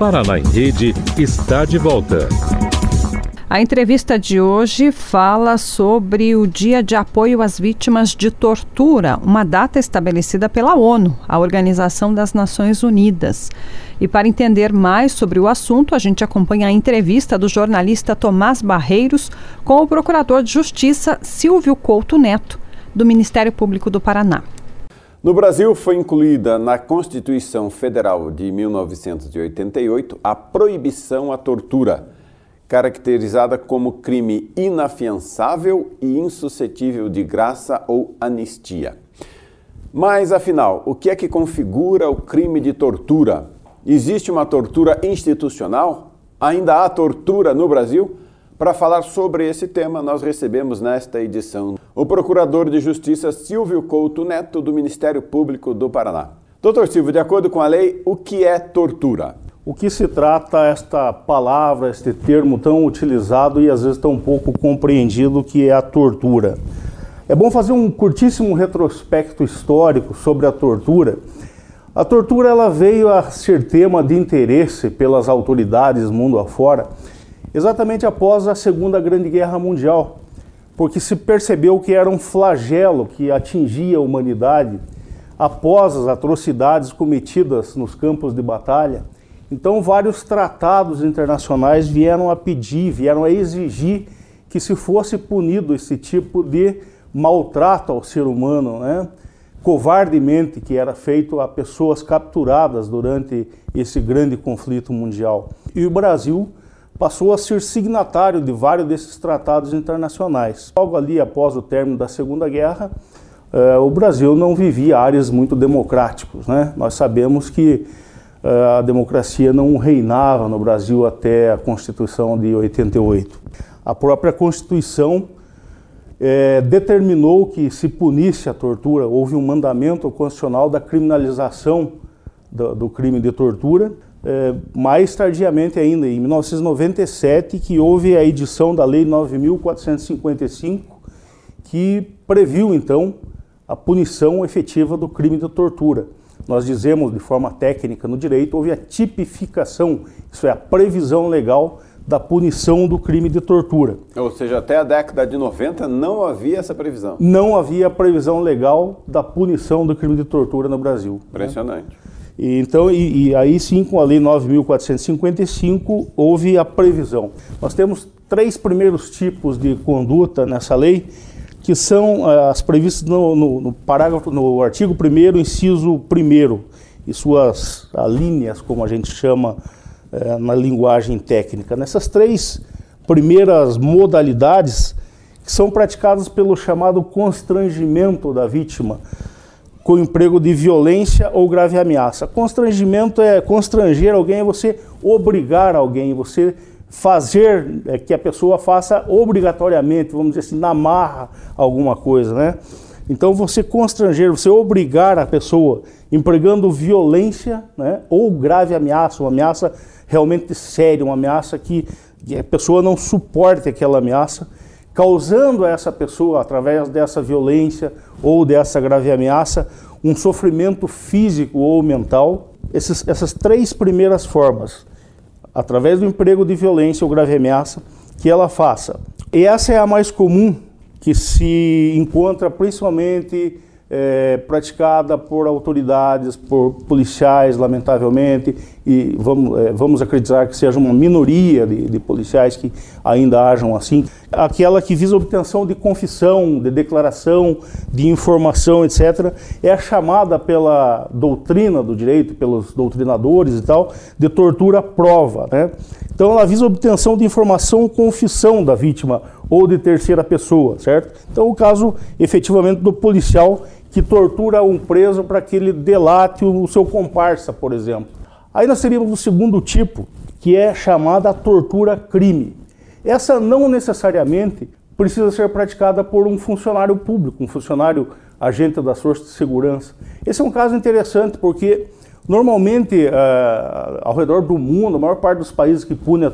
Paraná em Rede está de volta. A entrevista de hoje fala sobre o Dia de Apoio às Vítimas de Tortura, uma data estabelecida pela ONU, a Organização das Nações Unidas. E para entender mais sobre o assunto, a gente acompanha a entrevista do jornalista Tomás Barreiros com o Procurador de Justiça Silvio Couto Neto, do Ministério Público do Paraná. No Brasil, foi incluída na Constituição Federal de 1988 a proibição à tortura, caracterizada como crime inafiançável e insuscetível de graça ou anistia. Mas, afinal, o que é que configura o crime de tortura? Existe uma tortura institucional? Ainda há tortura no Brasil? Para falar sobre esse tema, nós recebemos nesta edição o Procurador de Justiça Silvio Couto Neto, do Ministério Público do Paraná. Doutor Silvio, de acordo com a lei, o que é tortura? O que se trata esta palavra, este termo tão utilizado e às vezes tão pouco compreendido, que é a tortura? É bom fazer um curtíssimo retrospecto histórico sobre a tortura. A tortura ela veio a ser tema de interesse pelas autoridades mundo afora exatamente após a Segunda Grande Guerra Mundial, porque se percebeu que era um flagelo que atingia a humanidade após as atrocidades cometidas nos campos de batalha. Então, vários tratados internacionais vieram a pedir, vieram a exigir que se fosse punido esse tipo de maltrato ao ser humano, covardemente, que era feito a pessoas capturadas durante esse grande conflito mundial. E o Brasil passou a ser signatário de vários desses tratados internacionais. Logo ali, após o término da Segunda Guerra, o Brasil não vivia áreas muito democráticos, Nós sabemos que a democracia não reinava no Brasil até a Constituição de 88. A própria Constituição determinou que se punisse a tortura. Houve um mandamento constitucional da criminalização do crime de tortura. Mais tardiamente ainda, em 1997, que houve a edição da Lei 9.455, que previu, então, a punição efetiva do crime de tortura. Nós dizemos de forma técnica no direito, houve a tipificação, isso é, a previsão legal da punição do crime de tortura. Ou seja, até a década de 90 não havia essa previsão. Não havia previsão legal da punição do crime de tortura no Brasil. Impressionante. Então, aí sim, com a Lei 9.455, houve a previsão. Nós temos 3 primeiros tipos de conduta nessa lei, que são as previstas no artigo 1º, inciso 1º, e suas alíneas, como a gente chama na linguagem técnica. Nessas 3 primeiras modalidades, que são praticadas pelo chamado constrangimento da vítima, com emprego de violência ou grave ameaça. Constrangimento é constranger alguém, é você obrigar alguém, você fazer que a pessoa faça obrigatoriamente, vamos dizer assim, na marra alguma coisa, Então você constranger, você obrigar a pessoa empregando violência, ou grave ameaça, uma ameaça realmente séria, uma ameaça que a pessoa não suporte aquela ameaça, causando a essa pessoa, através dessa violência ou dessa grave ameaça, um sofrimento físico ou mental. Essas 3 primeiras formas, através do emprego de violência ou grave ameaça, que ela faça. E essa é a mais comum, que se encontra principalmente praticada por autoridades, por policiais, lamentavelmente, e vamos acreditar que seja uma minoria de policiais que ainda ajam assim. Aquela que visa a obtenção de confissão, de declaração, de informação, etc., é chamada pela doutrina do direito, pelos doutrinadores e tal, de tortura prova, Então ela visa a obtenção de informação, confissão da vítima ou de terceira pessoa, certo? Então o caso, efetivamente, do policial que tortura um preso para que ele delate o seu comparsa, por exemplo. Aí nós teríamos o segundo tipo, que é chamada tortura crime. Essa não necessariamente precisa ser praticada por um funcionário público, um funcionário agente das forças de segurança. Esse é um caso interessante porque normalmente ao redor do mundo, a maior parte dos países que pune a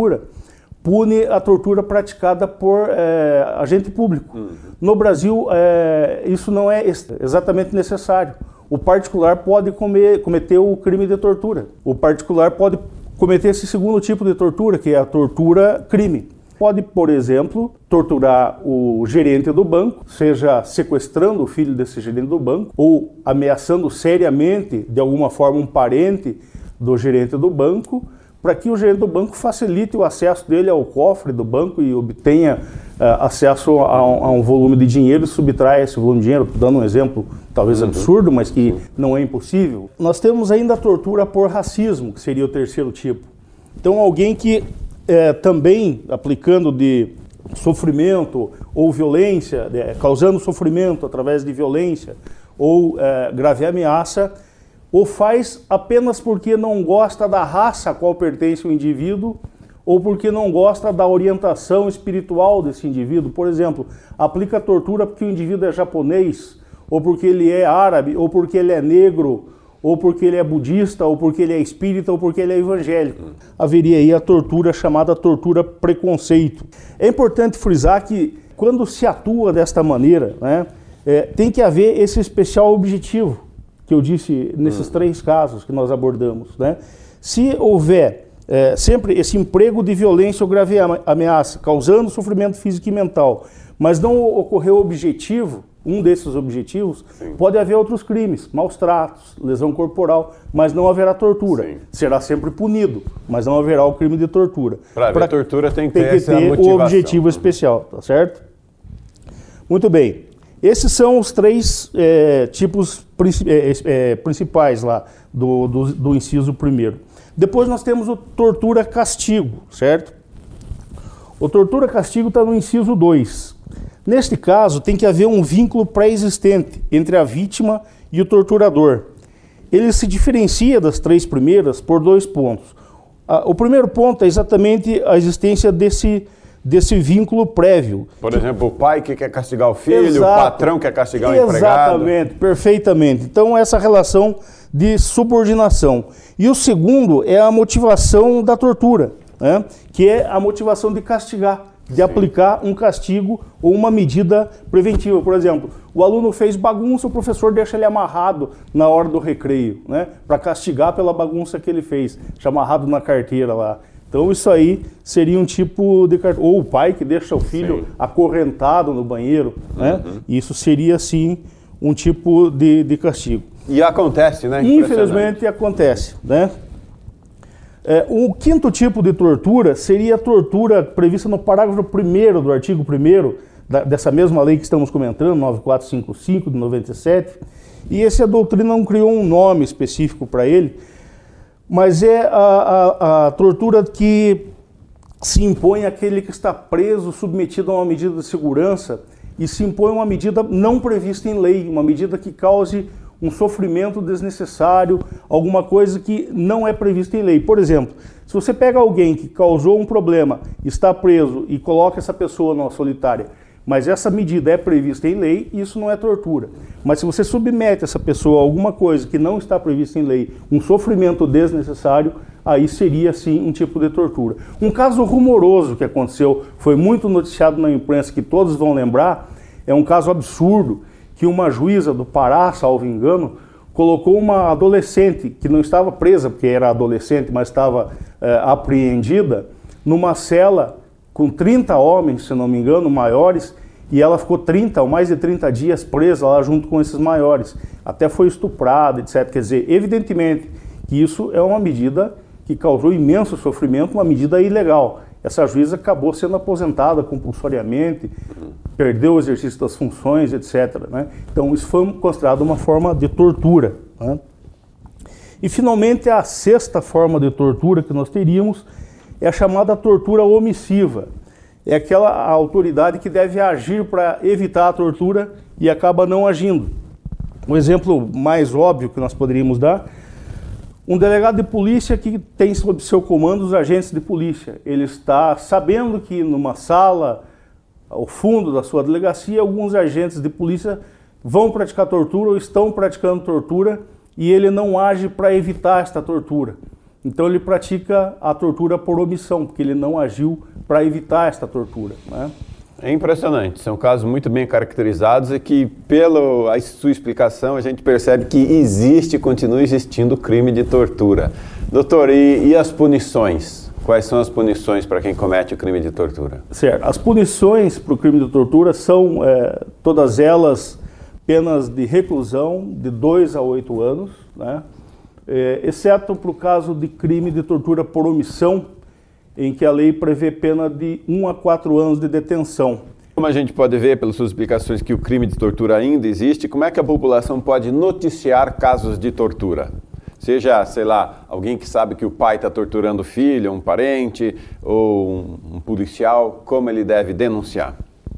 tortura praticada por agente público. No Brasil, isso não é exatamente necessário. O particular pode cometer o crime de tortura. O particular pode cometer esse segundo tipo de tortura, que é a tortura crime. Pode, por exemplo, torturar o gerente do banco, seja sequestrando o filho desse gerente do banco ou ameaçando seriamente, de alguma forma, um parente do gerente do banco, para que o gerente do banco facilite o acesso dele ao cofre do banco e obtenha acesso a um volume de dinheiro e subtraia esse volume de dinheiro, dando um exemplo talvez absurdo, mas que não é impossível. Nós temos ainda a tortura por racismo, que seria o terceiro tipo. Então, alguém que também aplicando de sofrimento ou violência, causando sofrimento através de violência ou grave ameaça, ou faz apenas porque não gosta da raça a qual pertence o indivíduo, ou porque não gosta da orientação espiritual desse indivíduo. Por exemplo, aplica tortura porque o indivíduo é japonês, ou porque ele é árabe, ou porque ele é negro, ou porque ele é budista, ou porque ele é espírita, ou porque ele é evangélico. Haveria aí a tortura chamada tortura preconceito. É importante frisar que quando se atua desta maneira, né, tem que haver esse especial objetivo, que eu disse nesses três casos que nós abordamos, né? Se houver sempre esse emprego de violência ou grave ameaça, causando sofrimento físico e mental, mas não ocorreu objetivo, um desses objetivos, pode haver outros crimes, maus tratos, lesão corporal, mas não haverá tortura. Sim. Será sempre punido, mas não haverá o crime de tortura. Para haver tortura tem que ter essa o motivação. Objetivo especial, tá certo? Muito bem. Esses são os três tipos principais lá do inciso primeiro. Depois nós temos o tortura-castigo, certo? O tortura-castigo está no inciso 2. Neste caso, tem que haver um vínculo pré-existente entre a vítima e o torturador. Ele se diferencia das três primeiras por 2 pontos. O primeiro ponto é exatamente a existência desse vínculo prévio. Por exemplo, o pai que quer castigar o filho, o patrão quer castigar o empregado. Exatamente, perfeitamente. Então, essa relação de subordinação. E o segundo é a motivação da tortura, né? Que é a motivação de castigar, de aplicar um castigo ou uma medida preventiva. Por exemplo, o aluno fez bagunça, o professor deixa ele amarrado na hora do recreio, né? Para castigar pela bagunça que ele fez, amarrado na carteira lá. Então isso aí seria um tipo de... Ou o pai que deixa o filho acorrentado no banheiro, né? Isso seria, sim, um tipo de castigo. E acontece, né? Infelizmente acontece, né? O quinto tipo de tortura seria a tortura prevista no parágrafo 1º do artigo 1º dessa mesma lei que estamos comentando, 9455 de 97, e a doutrina não criou um nome específico para ele, mas é a tortura que se impõe àquele que está preso, submetido a uma medida de segurança, e se impõe uma medida não prevista em lei, uma medida que cause um sofrimento desnecessário, alguma coisa que não é prevista em lei. Por exemplo, se você pega alguém que causou um problema, está preso e coloca essa pessoa numa solitária, mas essa medida é prevista em lei, isso não é tortura. Mas se você submete essa pessoa a alguma coisa que não está prevista em lei, um sofrimento desnecessário, aí seria sim um tipo de tortura. Um caso rumoroso que aconteceu, foi muito noticiado na imprensa, que todos vão lembrar, é um caso absurdo, que uma juíza do Pará, salvo engano, colocou uma adolescente, que não estava presa porque era adolescente, mas estava apreendida, numa cela com 30 homens, se não me engano, maiores, e ela ficou 30 ou mais de 30 dias presa lá junto com esses maiores. Até foi estuprada, etc. Quer dizer, evidentemente que isso é uma medida que causou imenso sofrimento, uma medida ilegal. Essa juíza acabou sendo aposentada compulsoriamente, perdeu o exercício das funções, etc. Né? Então isso foi considerado uma forma de tortura. Né? E finalmente a sexta forma de tortura que nós teríamos é a chamada tortura omissiva. É aquela autoridade que deve agir para evitar a tortura e acaba não agindo. Um exemplo mais óbvio que nós poderíamos dar: um delegado de polícia que tem sob seu comando os agentes de polícia. Ele está sabendo que numa sala, ao fundo da sua delegacia, alguns agentes de polícia vão praticar tortura ou estão praticando tortura e ele não age para evitar esta tortura. Então ele pratica a tortura por omissão, porque ele não agiu para evitar esta tortura, né? É impressionante, são casos muito bem caracterizados e que, pela sua explicação, a gente percebe que existe e continua existindo o crime de tortura. Doutor, e as punições? Quais são as punições para quem comete o crime de tortura? Certo. As punições para o crime de tortura são, todas elas, penas de reclusão de 2 a 8 anos, né? Exceto para o caso de crime de tortura por omissão, em que a lei prevê pena de 1 a 4 anos de detenção. Como a gente pode ver pelas suas explicações que o crime de tortura ainda existe, como é que a população pode noticiar casos de tortura? Seja, sei lá, alguém que sabe que o pai está torturando o filho, um parente, ou um policial, como ele deve denunciar?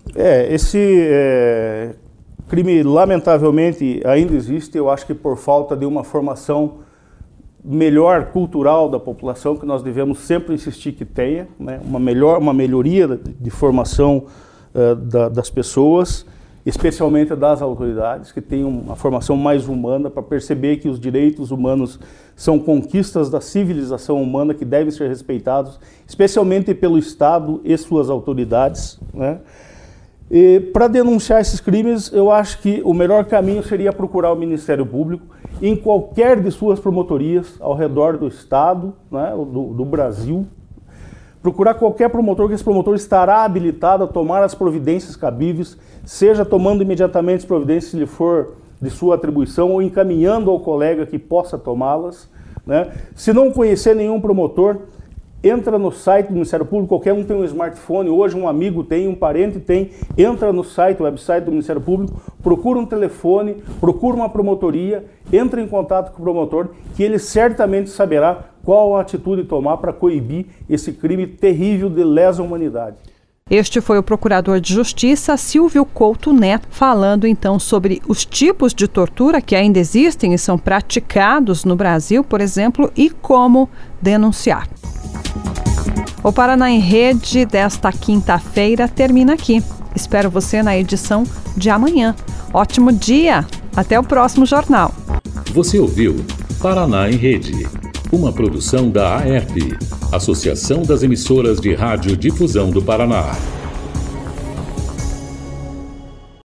Esse crime, lamentavelmente, ainda existe, eu acho que por falta de uma formação melhor cultural da população, que nós devemos sempre insistir que tenha, né? Uma melhoria de formação das pessoas, especialmente das autoridades, que tenham uma formação mais humana para perceber que os direitos humanos são conquistas da civilização humana que devem ser respeitados, especialmente pelo Estado e suas autoridades, né? E para denunciar esses crimes, eu acho que o melhor caminho seria procurar o Ministério Público em qualquer de suas promotorias ao redor do Estado, né, do Brasil. Procurar qualquer promotor, que esse promotor estará habilitado a tomar as providências cabíveis, seja tomando imediatamente as providências se lhe for de sua atribuição ou encaminhando ao colega que possa tomá-las, né? Se não conhecer nenhum promotor, entra no site do Ministério Público, qualquer um tem um smartphone, hoje um amigo tem, um parente tem, entra no site, website do Ministério Público, procura um telefone, procura uma promotoria, entra em contato com o promotor, que ele certamente saberá qual a atitude tomar para coibir esse crime terrível de lesa humanidade. Este foi o Procurador de Justiça, Silvio Couto Neto, falando então sobre os tipos de tortura que ainda existem e são praticados no Brasil, por exemplo, e como denunciar. O Paraná em Rede desta quinta-feira termina aqui. Espero você na edição de amanhã. Ótimo dia! Até o próximo jornal. Você ouviu Paraná em Rede, uma produção da AERP, Associação das Emissoras de Rádio Difusão do Paraná.